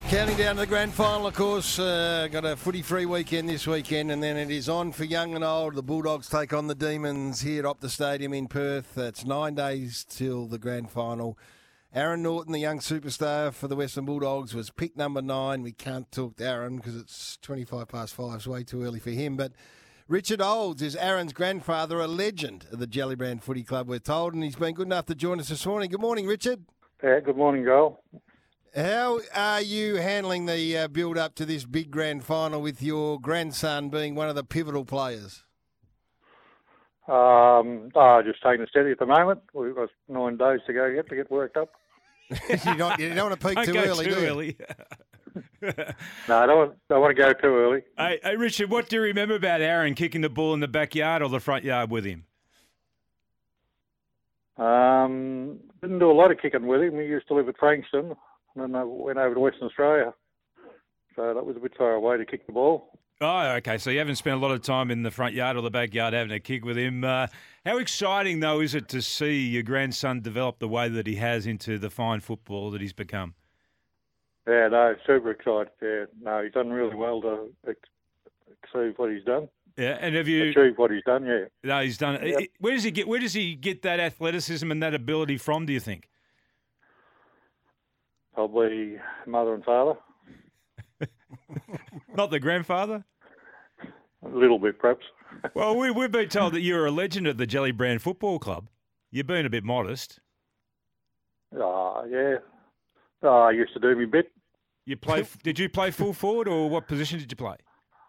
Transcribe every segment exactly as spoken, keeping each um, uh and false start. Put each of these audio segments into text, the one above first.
Counting down to the grand final, of course. Uh, got a footy-free weekend this weekend, and then it is on for young and old. The Bulldogs take on the Demons here at Optus Stadium in Perth. It's nine days till the grand final. Aaron Naughton, the young superstar for the Western Bulldogs, was pick number nine. We can't talk to Aaron because it's twenty-five past five. It's way too early for him. But Richard Olds is Aaron's grandfather, a legend of the Gellibrand Footy Club, we're told, and he's been good enough to join us this morning. Good morning, Richard. Yeah, good morning, Joel. How are you handling the uh, build-up to this big grand final with your grandson being one of the pivotal players? Um, oh, just taking it steady at the moment. We've got nine days to go yet to get worked up. you, don't, you don't want to peak don't too go early, too do you? early. No, I don't want, don't want to go too early. Hey, hey, Richard, what do you remember about Aaron kicking the ball in the backyard or the front yard with him? Um, didn't do a lot of kicking with him. We used to live at Frankston, and then I went over to Western Australia. So that was a bit far away to kick the ball. Oh, okay. So you haven't spent a lot of time in the front yard or the backyard having a kick with him. Uh, how exciting, though, is it to see your grandson develop the way that he has into the fine football that he's become? Yeah, no, super excited. Yeah, no, he's done really well to ex- exceed what he's done. Yeah, and have you achieved what he's done? Yeah. No, he's done. Yep. Where does he get? Where does he get that athleticism and that ability from? Do you think? Probably mother and father. Not the grandfather? A little bit, perhaps. Well, we, we've been told that you're a legend at the Gellibrand Football Club. You've been a bit modest. Oh, yeah. Oh, I used to do my bit. You play? Did you play full forward, or what position did you play?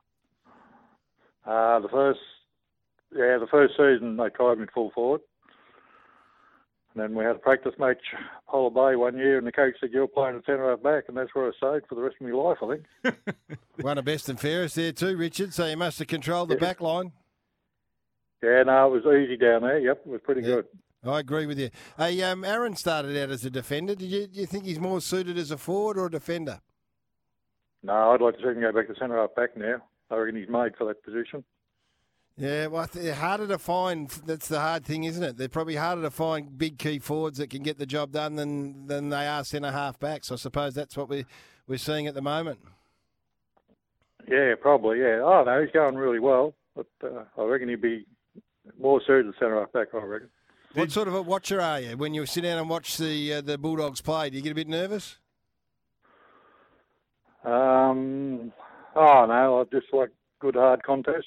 Uh, the first, yeah, the first season they tried me full forward. And then we had a practice match, Polar Bay, one year, and the coach said, you're playing at centre half back, and that's where I stayed for the rest of my life, I think. One of best and fairest there too, Richard, so you must have controlled the Yeah. back line. Yeah, no, it was easy down there. Yep, it was pretty Yeah. good. I agree with you. Hey, um, Aaron started out as a defender. Did you, do you think he's more suited as a forward or a defender? No, I'd like to see him go back to centre half back now. I reckon he's made for that position. Yeah, well, I think they're harder to find. That's the hard thing, isn't it? They're probably harder to find big key forwards that can get the job done than, than they are centre half backs. I suppose that's what we, we're seeing at the moment. Yeah, probably, yeah. Oh, no, he's going really well. But uh, I reckon he'd be more suited centre half back, I reckon. What sort of a watcher are you when you sit down and watch the uh, the Bulldogs play? Do you get a bit nervous? Um, oh, no, I just like good, hard contests.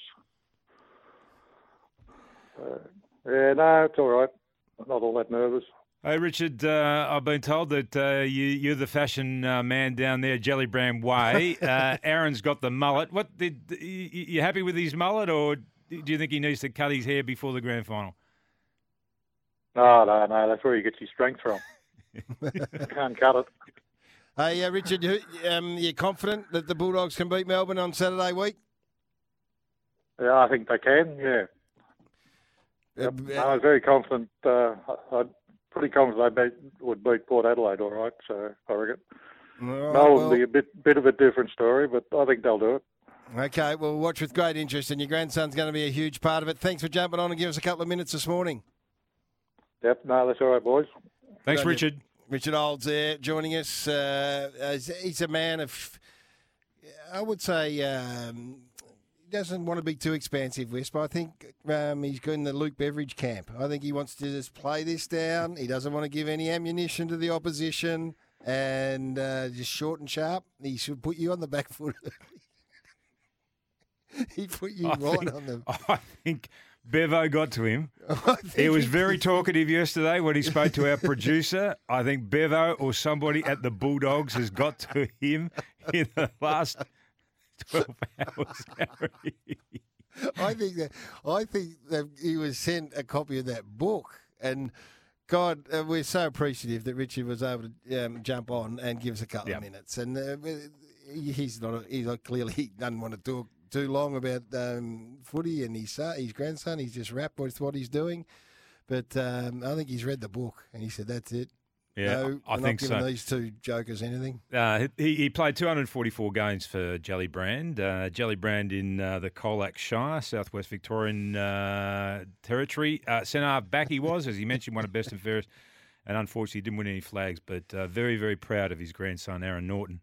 Uh, yeah, no, it's all right. I'm not all that nervous. Hey, Richard, uh, I've been told that uh, you, you're the fashion uh, man down there, Gellibrand Way. Uh, Aaron's got the mullet. What did you, you happy with his mullet, or do you think he needs to cut his hair before the grand final? No, no, no, that's where he gets his strength from. Can't cut it. Hey, uh, Richard, who- um, you confident that the Bulldogs can beat Melbourne on Saturday week? Yeah, I think they can, yeah. Yep. Uh, No, I was very confident. Uh, I- I'm pretty confident they beat, would beat Port Adelaide all right, so I reckon. all right, Melbourne well- will be a bit, bit of a different story, but I think they'll do it. Okay, well, watch with great interest, and your grandson's going to be a huge part of it. Thanks for jumping on and giving us a couple of minutes this morning. Yep, no, that's all right, boys. Thanks, Good on you. Richard. Richard Olds there joining us. Uh, as- he's a man of, I would say, um, he doesn't want to be too expansive, Wes, but I think um, he's in the Luke Beveridge camp. I think he wants to just play this down. He doesn't want to give any ammunition to the opposition, and uh, just short and sharp. He should put you on the back foot. He put you I right think, on the. I think Bevo got to him. I think He was he very did. talkative yesterday when he spoke to our producer. I think Bevo or somebody at the Bulldogs has got to him in the last twelve hours. I think that I think that he was sent a copy of that book, and God, uh, we're so appreciative that Richard was able to um, jump on and give us a couple Yep. of minutes. And uh, he's not, a, he's not clearly he doesn't want to talk too long about um, footy and his son, his grandson. He's just wrapped with what he's doing, but um, I think he's read the book and he said that's it. Yeah, no, I we're think not giving so. these two jokers anything. Uh, he, he played two hundred forty-four games for Gellibrand. Uh, Gellibrand in uh, the Colac Shire, southwest Victorian uh, territory. Uh, centre half back he was, as he mentioned, one of best and fairest, and unfortunately didn't win any flags, but uh, very, very proud of his grandson, Aaron Naughton.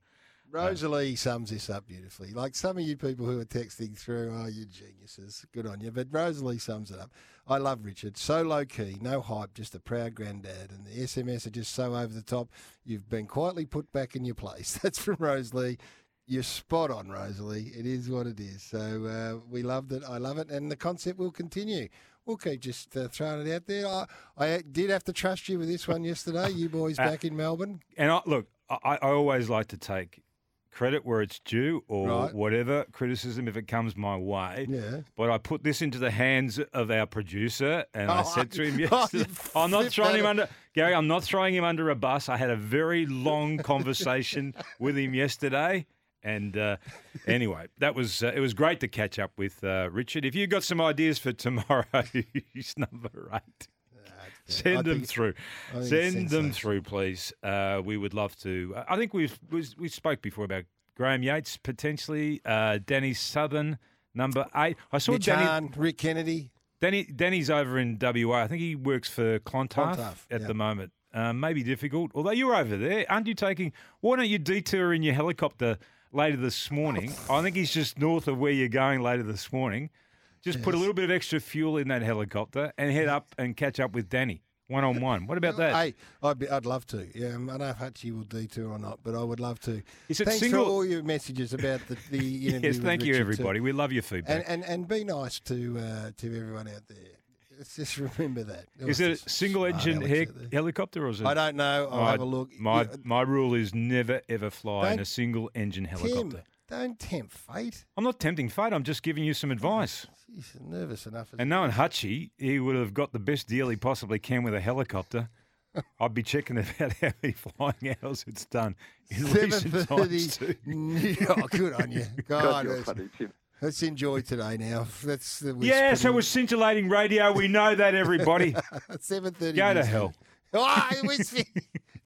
Rosalie sums this up beautifully. Like some of you people who are texting through, oh, you geniuses. Good on you. But Rosalie sums it up. I love Richard. So low-key, no hype, just a proud granddad. And the S M S are just so over the top. You've been quietly put back in your place. That's from Rosalie. You're spot on, Rosalie. It is what it is. So uh, we loved it. I love it. And the concept will continue. We'll keep just uh, throwing it out there. I, I did have to trust you with this one yesterday. You boys back in Melbourne. And I, look, I, I always like to take credit where it's due, or Right. whatever criticism if it comes my way. Yeah. But I put this into the hands of our producer, and I Oh, said to him oh, yesterday, you I'm not flipped throwing that him up. under Gary. I'm not throwing him under a bus. I had a very long conversation with him yesterday. And uh, anyway, that was uh, it was great to catch up with uh, Richard. If you've got some ideas for tomorrow, use number eight. Send I them think- through. I think it's Send them sensational. through, please. Uh, we would love to. I think we've we, we spoke before about Graham Yates potentially. Uh, Danny Southern, number eight. I saw Mitch Danny. Hahn, Rick Kennedy. Danny Danny's over in W A. I think he works for Clontarf, Clontarf, at yeah. the moment. Um, maybe difficult. Although you're over there, aren't you taking? Why don't you detour in your helicopter later this morning? I think he's just north of where you're going later this morning. Just put a Yes. little bit of extra fuel in that helicopter and head up and catch up with Danny one on one. What about that? Hey, I'd, be, I'd love to. Yeah, um, I don't know if Hutchie will detour or not, but I would love to. Is it Thanks single- for all your messages about the, the interview. Yes, with thank you, Richard everybody. too. We love your feedback. And, and and be nice to uh, to everyone out there. Let's just remember that. Is Oh, it it's a single smart engine Alex he- out there. helicopter, or is it? I don't know. I'll my, have a look. My You- my rule is never ever fly in Don't- a single engine helicopter. Tim, don't tempt fate. I'm not tempting fate. I'm just giving you some advice. Jeez, I'm nervous enough. As And knowing Hutchie, he would have got the best deal he possibly can with a helicopter. I'd be checking about how many flying hours it's done in recent seven thirty. times too. Oh, good on you. God, God, you're let's, funny, Tim. let's enjoy today now. That's the Yeah, so we're scintillating radio. We know that, everybody. seven thirty. Go to hell. Oh, it was